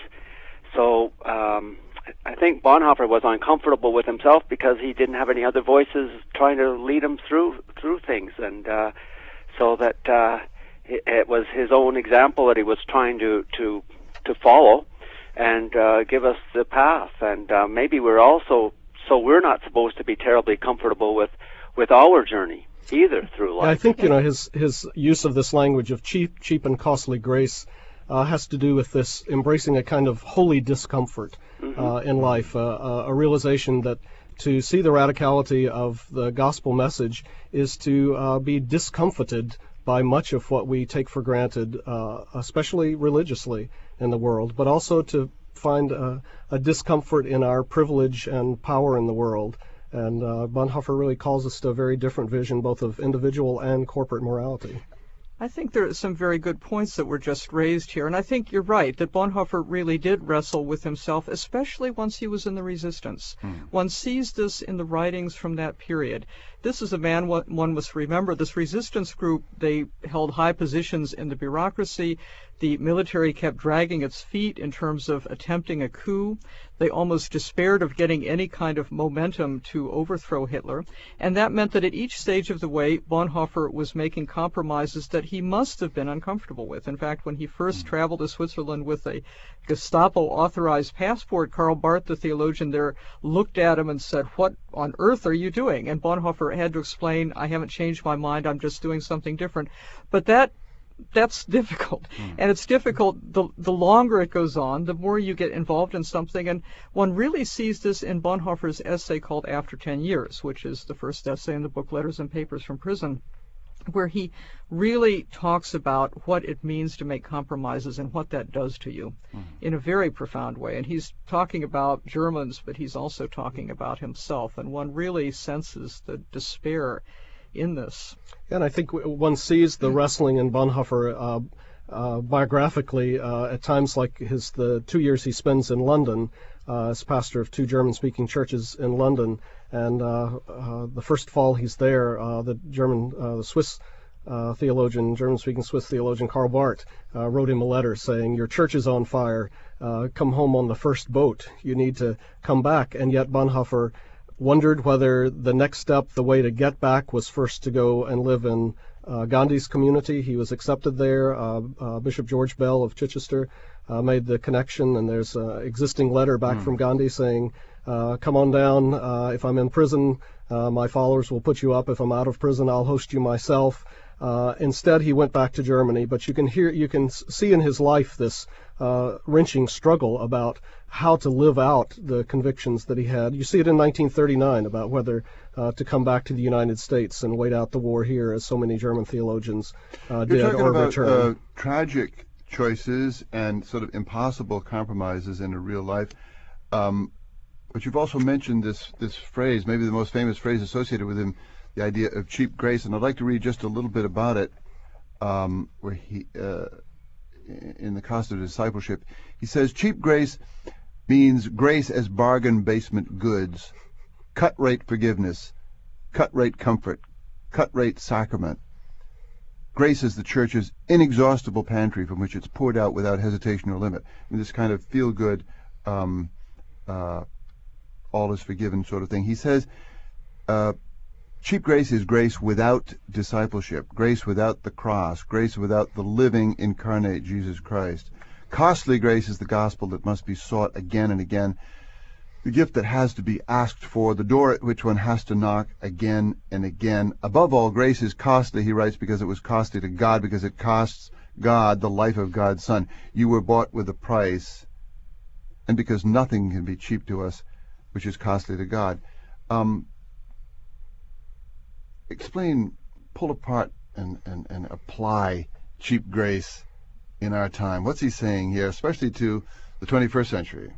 So um, I think Bonhoeffer was uncomfortable with himself because he didn't have any other voices trying to lead him through through things, and uh, so that uh, it, it was his own example that he was trying to to to follow and uh, give us the path. And uh, maybe we're also so we're not supposed to be terribly comfortable with with our journey either through life. Yeah, I think you know his his use of this language of cheap cheap and costly grace uh, has to do with this embracing a kind of holy discomfort. Mm-hmm. Uh, in life, uh, uh, a realization that to see the radicality of the gospel message is to uh, be discomfited by much of what we take for granted, uh, especially religiously in the world, but also to find uh, a discomfort in our privilege and power in the world. And uh, Bonhoeffer really calls us to a very different vision, both of individual and corporate morality. I think there are some very good points that were just raised here, and I think you're right that Bonhoeffer really did wrestle with himself, especially once he was in the resistance. Mm. One sees this in the writings from that period. This is a man, one must remember, this resistance group, they held high positions in the bureaucracy. The military kept dragging its feet in terms of attempting a coup. They almost despaired of getting any kind of momentum to overthrow Hitler. And that meant that at each stage of the way, Bonhoeffer was making compromises that he must have been uncomfortable with. In fact, when he first mm. traveled to Switzerland with a Gestapo-authorized passport, Karl Barth, the theologian there, looked at him and said, "What on earth are you doing?" And Bonhoeffer had to explain, "I haven't changed my mind, I'm just doing something different." But that that's difficult. Mm. And it's difficult the the longer it goes on, the more you get involved in something. And one really sees this in Bonhoeffer's essay called After Ten Years, which is the first essay in the book Letters and Papers from Prison, where he really talks about what it means to make compromises and what that does to you mm. in a very profound way. And he's talking about Germans, but he's also talking about himself. And one really senses the despair in this. And I think one sees the wrestling in Bonhoeffer uh, uh, biographically uh, at times like his the two years he spends in London uh, as pastor of two German-speaking churches in London. And uh, uh, the first fall he's there, uh, the German, uh, the Swiss uh, theologian, German-speaking Swiss theologian Karl Barth uh, wrote him a letter saying, "Your church is on fire. Uh, come home on the first boat. You need to come back." And yet Bonhoeffer wondered whether the next step, the way to get back, was first to go and live in uh, Gandhi's community. He was accepted there. Uh, uh, Bishop George Bell of Chichester uh, made the connection, and there's an existing letter back mm. from Gandhi saying, uh, come on down. Uh, if I'm in prison, uh, my followers will put you up. If I'm out of prison, I'll host you myself. Uh, instead, he went back to Germany, but you can hear, you can see in his life this uh, wrenching struggle about how to live out the convictions that he had. You see it in nineteen thirty-nine about whether uh, to come back to the United States and wait out the war here, as so many German theologians uh, did, You're talking or about, return. Uh, tragic choices and sort of impossible compromises in a real life. Um, but you've also mentioned this this phrase, maybe the most famous phrase associated with him, the idea of cheap grace, and I'd like to read just a little bit about it, um, where he, uh, in the Cost of Discipleship, he says, cheap grace means grace as bargain basement goods, cut-rate forgiveness, cut-rate comfort, cut-rate sacrament. Grace is the church's inexhaustible pantry from which it's poured out without hesitation or limit. And this kind of feel-good, um, uh, all is forgiven sort of thing. He says, uh, cheap grace is grace without discipleship, grace without the cross, grace without the living, incarnate Jesus Christ. Costly grace is the gospel that must be sought again and again the gift that has to be asked for, the door at which one has to knock again and again. Above all, grace is costly, he writes, because it was costly to God, because it costs God the life of God's Son. You were bought with a price, and because nothing can be cheap to us, which is costly to God. Um, explain, pull apart and, and, and apply cheap grace in our time. What's he saying here, especially to the twenty-first century?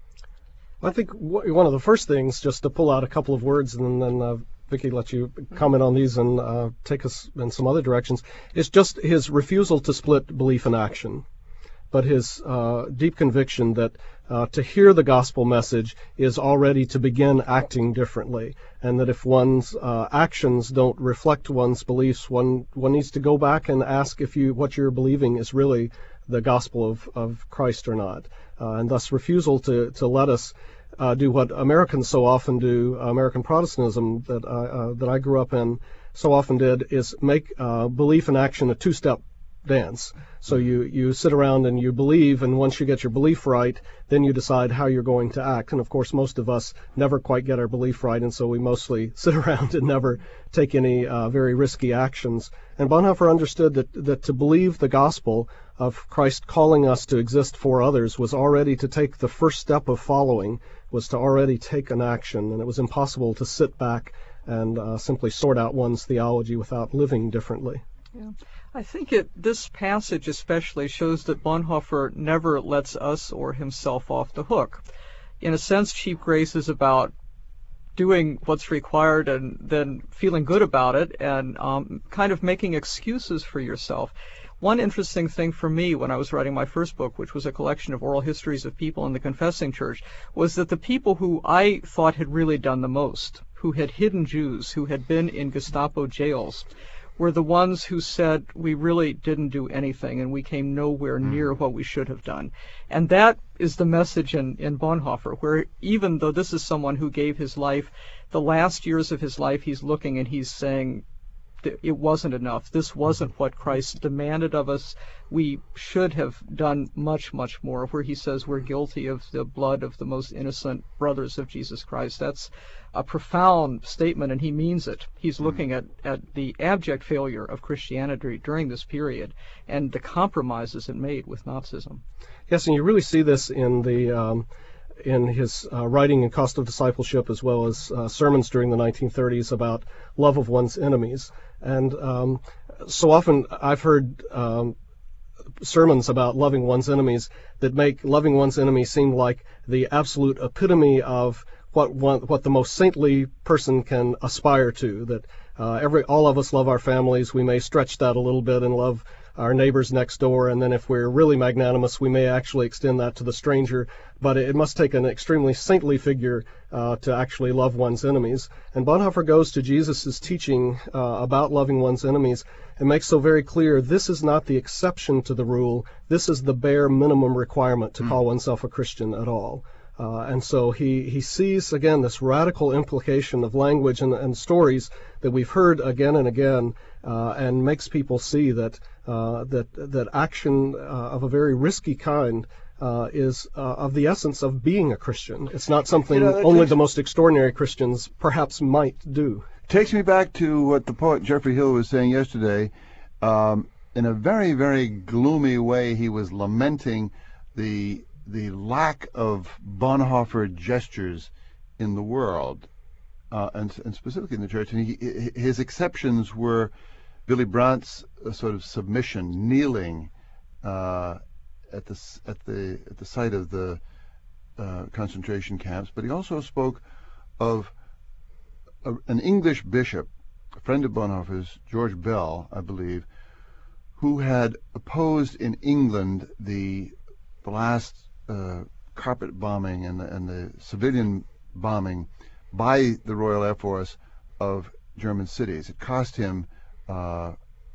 I think one of the first things, just to pull out a couple of words, and then uh, Vicki let you comment on these and uh, take us in some other directions, is just his refusal to split belief and action, but his uh, deep conviction that uh, to hear the gospel message is already to begin acting differently, and that if one's uh, actions don't reflect one's beliefs, one one needs to go back and ask if you what you're believing is really the gospel of, of Christ or not, uh, and thus refusal to, to let us Uh, do what Americans so often do, uh, American Protestantism that I, uh, that I grew up in so often did, is make uh, belief and action a two-step dance. So you, you sit around and you believe, and once you get your belief right, then you decide how you're going to act. And of course, most of us never quite get our belief right, and so we mostly sit around and never take any uh, very risky actions. And Bonhoeffer understood that, that to believe the gospel of Christ calling us to exist for others was already to take the first step of following, was to already take an action, and it was impossible to sit back and uh, simply sort out one's theology without living differently. Yeah. I think it, this passage especially shows that Bonhoeffer never lets us or himself off the hook. In a sense, cheap grace is about doing what's required and then feeling good about it and um, kind of making excuses for yourself. One interesting thing for me when I was writing my first book, which was a collection of oral histories of people in the confessing church, was that the people who I thought had really done the most, who had hidden Jews, who had been in Gestapo jails, were the ones who said we really didn't do anything and we came nowhere near what we should have done. And that is the message in, in Bonhoeffer, where even though this is someone who gave his life, the last years of his life, he's looking and he's saying, it wasn't enough. This wasn't what Christ demanded of us. We should have done much, much more, where he says we're guilty of the blood of the most innocent brothers of Jesus Christ. That's a profound statement, and he means it. He's looking at, at the abject failure of Christianity during this period and the compromises it made with Nazism. Yes, and you really see this in the um, in his uh, writing in Cost of Discipleship, as well as uh, sermons during the nineteen thirties about love of one's enemies. And um, so often I've heard um, sermons about loving one's enemies that make loving one's enemies seem like the absolute epitome of what one, what the most saintly person can aspire to. That uh, every all of us love our families. We may stretch that a little bit and love our neighbors next door, and then if we're really magnanimous, we may actually extend that to the stranger. But it must take an extremely saintly figure uh, to actually love one's enemies. And Bonhoeffer goes to Jesus' teaching uh, about loving one's enemies and makes so very clear this is not the exception to the rule. This is the bare minimum requirement to mm. call oneself a Christian at all. Uh, and so he, he sees, again, this radical implication of language and, and stories that we've heard again and again, uh, and makes people see that uh, that that action uh, of a very risky kind uh, is uh, of the essence of being a Christian. It's not something you know, only takes, the most extraordinary Christians perhaps might do. Takes me back to what the poet Geoffrey Hill was saying yesterday. Um, in a very, very gloomy way, he was lamenting the the lack of Bonhoeffer gestures in the world, uh, and, and specifically in the church. And he, his exceptions were Willy Brandt's uh, sort of submission, kneeling uh, at the at the at the site of the uh, concentration camps. But he also spoke of a, an English bishop, a friend of Bonhoeffer's, George Bell, I believe, who had opposed in England the the last uh, carpet bombing and the, and the civilian bombing by the Royal Air Force of German cities. It cost him uh,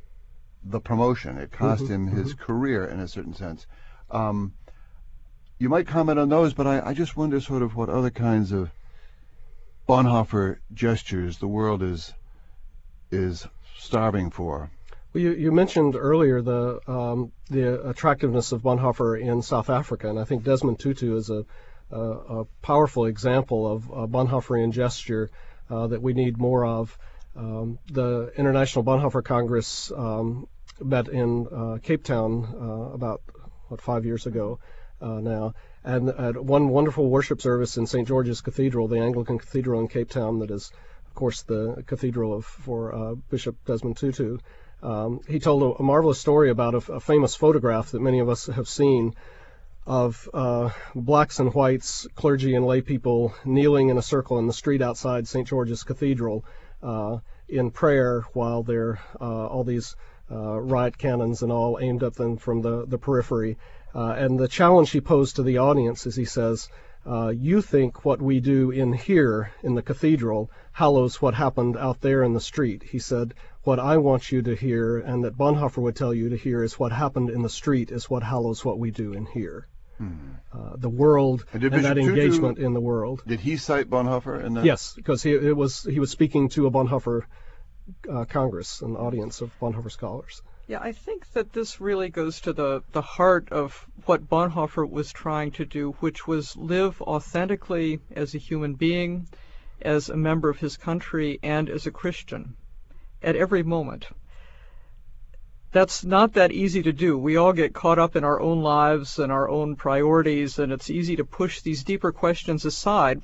the promotion. It cost mm-hmm, him his mm-hmm. career in a certain sense. Um, you might comment on those, but I, I just wonder sort of what other kinds of Bonhoeffer gestures the world is is starving for. Well, you, you mentioned earlier the um, the attractiveness of Bonhoeffer in South Africa, and I think Desmond Tutu is a a powerful example of a Bonhoefferian gesture uh, that we need more of. Um, the International Bonhoeffer Congress um, met in uh, Cape Town uh, about, what, five years ago uh, now, and at one wonderful worship service in Saint George's Cathedral, the Anglican Cathedral in Cape Town that is, of course, the cathedral of, for uh, Bishop Desmond Tutu. Um, he told a, a marvelous story about a, a famous photograph that many of us have seen of uh, blacks and whites, clergy and lay people kneeling in a circle in the street outside Saint George's Cathedral uh, in prayer while there uh, all these uh, riot cannons and all aimed at them from the, the periphery. Uh, and the challenge he posed to the audience is, he says, uh, you think what we do in here in the cathedral hallows what happened out there in the street. He said, what I want you to hear, and that Bonhoeffer would tell you to hear, is what happened in the street is what hallows what we do in here. Hmm. Uh, the world and, and that engagement Tutu, in the world. Did he cite Bonhoeffer in that? Yes, because he it was he was speaking to a Bonhoeffer uh, Congress, an audience of Bonhoeffer scholars. Yeah, I think that this really goes to the, the heart of what Bonhoeffer was trying to do, which was live authentically as a human being, as a member of his country, and as a Christian at every moment. That's not that easy to do. We all get caught up in our own lives and our own priorities, and it's easy to push these deeper questions aside.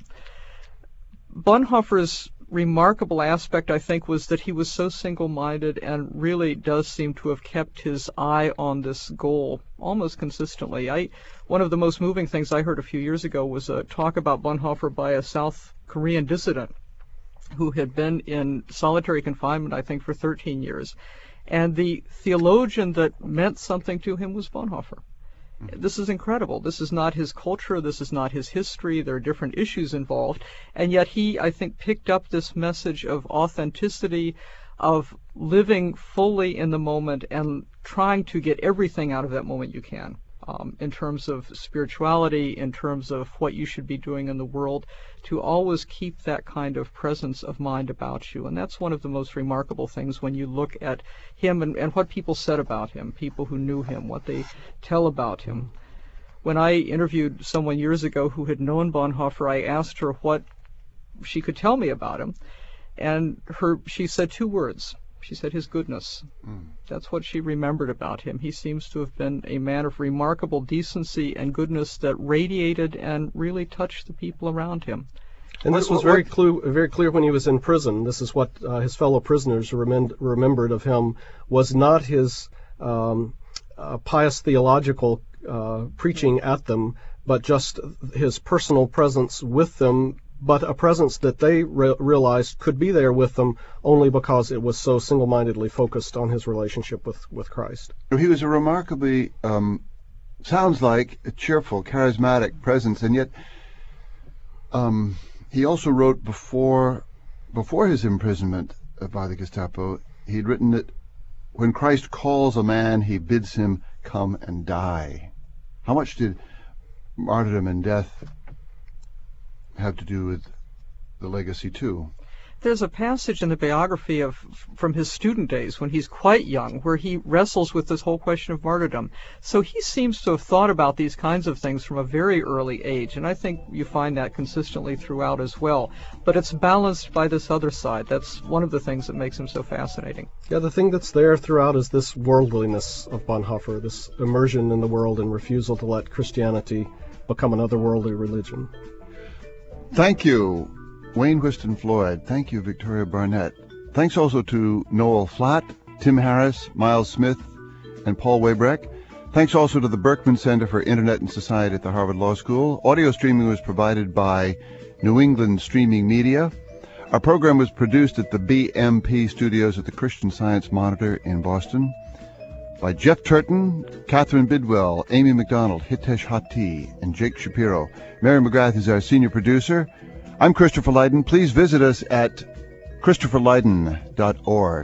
Bonhoeffer's remarkable aspect, I think, was that he was so single-minded and really does seem to have kept his eye on this goal almost consistently. I, one of the most moving things I heard a few years ago was a talk about Bonhoeffer by a South Korean dissident who had been in solitary confinement, I think, for thirteen years. And the theologian that meant something to him was Bonhoeffer. This is incredible. This is not his culture. This is not his history. There are different issues involved. And yet he, I think, picked up this message of authenticity, of living fully in the moment and trying to get everything out of that moment you can, um, in terms of spirituality, in terms of what you should be doing in the world, to always keep that kind of presence of mind about you. And that's one of the most remarkable things when you look at him and, and what people said about him, people who knew him, what they tell about him. When I interviewed someone years ago who had known Bonhoeffer, I asked her what she could tell me about him, and her she said two words. She said his goodness. Mm. That's what she remembered about him. He seems to have been a man of remarkable decency and goodness that radiated and really touched the people around him. And this was very, clue, very clear when he was in prison. This is what uh, his fellow prisoners remem- remembered of him, was not his um, uh, pious theological uh, preaching at them, but just his personal presence with them, but a presence that they re- realized could be there with them only because it was so single-mindedly focused on his relationship with, with Christ. He was a remarkably, um, sounds like, a cheerful, charismatic presence, and yet um, he also wrote before before his imprisonment by the Gestapo, he'd written that when Christ calls a man, he bids him come and die. How much did martyrdom and death have to do with the legacy too? There's a passage in the biography of from his student days when he's quite young where he wrestles with this whole question of martyrdom. So he seems to have thought about these kinds of things from a very early age, and I think you find that consistently throughout as well. But it's balanced by this other side. That's one of the things that makes him so fascinating. Yeah, the thing that's there throughout is this worldliness of Bonhoeffer, this immersion in the world and refusal to let Christianity become an otherworldly religion. Thank you, Wayne Whiston Floyd. Thank you, Victoria Barnett. Thanks also to Noel Flatt, Tim Harris, Miles Smith, and Paul Waybrek. Thanks also to the Berkman Center for Internet and Society at the Harvard Law School. Audio streaming was provided by New England Streaming Media. Our program was produced at the B M P studios at the Christian Science Monitor in Boston by Jeff Turton, Catherine Bidwell, Amy McDonald, Hitesh Hati, and Jake Shapiro. Mary McGrath is our senior producer. I'm Christopher Lydon. Please visit us at christopher lydon dot org.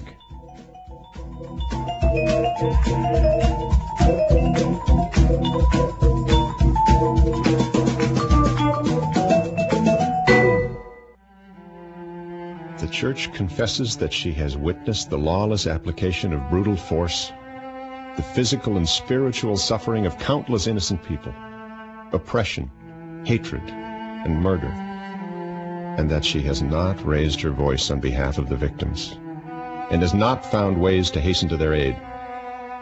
The Church confesses that she has witnessed the lawless application of brutal force, the physical and spiritual suffering of countless innocent people, oppression, hatred, and murder, and that she has not raised her voice on behalf of the victims, and has not found ways to hasten to their aid.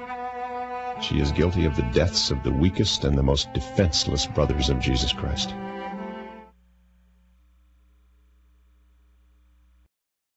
She is guilty of the deaths of the weakest and the most defenseless brothers of Jesus Christ.